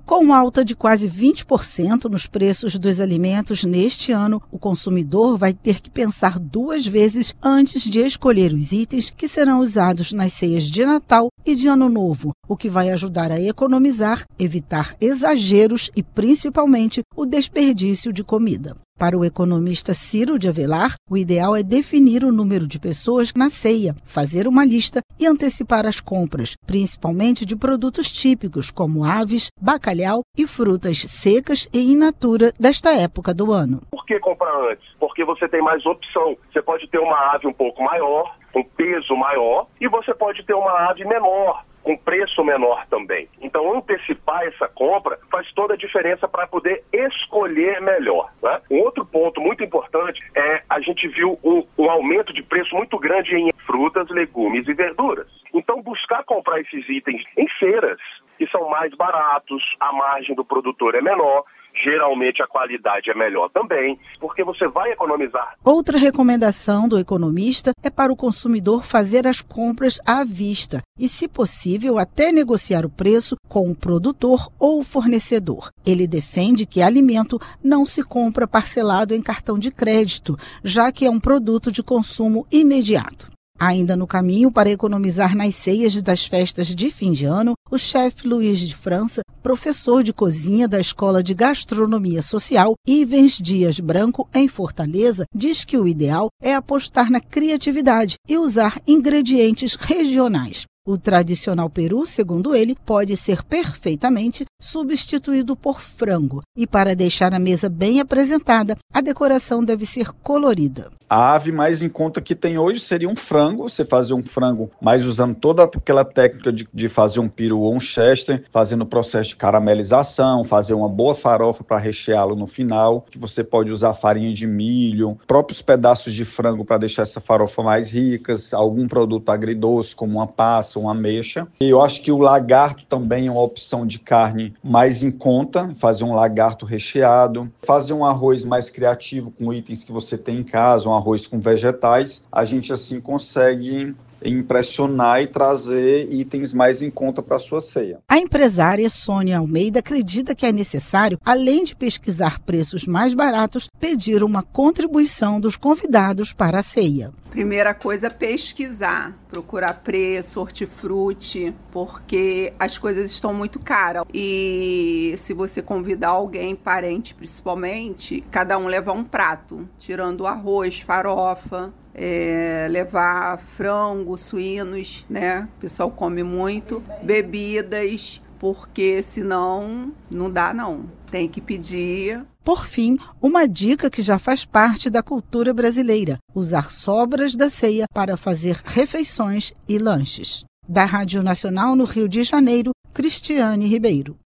Com alta de quase 20% nos preços dos alimentos neste ano, o consumidor vai ter que pensar 2 vezes antes de escolher os itens que serão usados nas ceias de Natal e de Ano Novo, o que vai ajudar a economizar, evitar exageros e, principalmente, o desperdício de comida. Para o economista Ciro de Avelar, o ideal é definir o número de pessoas na ceia, fazer uma lista e antecipar as compras, principalmente de produtos típicos como aves, bacalhau e frutas secas e in natura desta época do ano. Por que comprar antes? Porque você tem mais opção. Você pode ter uma ave um pouco maior, com peso maior, e você pode ter uma ave menor, com preço menor também. Então, antecipar essa compra faz toda a diferença para poder escolher melhor, né? Um outro ponto muito importante é a gente viu um aumento de preço muito grande em frutas, legumes e verduras. Então, buscar comprar esses itens em feiras, que são mais baratos, a margem do produtor é menor, geralmente a qualidade é melhor também, porque você vai economizar. Outra recomendação do economista é para o consumidor fazer as compras à vista e, se possível, até negociar o preço com o produtor ou o fornecedor. Ele defende que alimento não se compra parcelado em cartão de crédito, já que é um produto de consumo imediato. Ainda no caminho para economizar nas ceias das festas de fim de ano, o chefe Luiz de França, professor de cozinha da Escola de Gastronomia Social Ivens Dias Branco, em Fortaleza, diz que o ideal é apostar na criatividade e usar ingredientes regionais. O tradicional peru, segundo ele, pode ser perfeitamente substituído por frango. E para deixar a mesa bem apresentada, a decoração deve ser colorida. A ave mais em conta que tem hoje seria um frango. Você fazer um frango, mas usando toda aquela técnica de fazer um peru ou um chester, fazendo o processo de caramelização, fazer uma boa farofa para recheá-lo no final, que você pode usar farinha de milho, próprios pedaços de frango para deixar essa farofa mais ricas, algum produto agridoce como uma passa, uma ameixa. E eu acho que o lagarto também é uma opção de carne mais em conta, fazer um lagarto recheado, fazer um arroz mais criativo com itens que você tem em casa, um arroz com vegetais, a gente assim consegue impressionar e trazer itens mais em conta para a sua ceia. A empresária Sônia Almeida acredita que é necessário, além de pesquisar preços mais baratos, pedir uma contribuição dos convidados para a ceia. Primeira coisa, pesquisar, procurar preço, hortifruti, porque as coisas estão muito caras. E se você convidar alguém, parente principalmente, cada um leva um prato, tirando arroz, farofa, levar frango, suínos, né? O pessoal come muito, bebidas, porque senão não dá não, tem que pedir. Por fim, uma dica que já faz parte da cultura brasileira: usar sobras da ceia para fazer refeições e lanches. Da Rádio Nacional no Rio de Janeiro, Cristiane Ribeiro.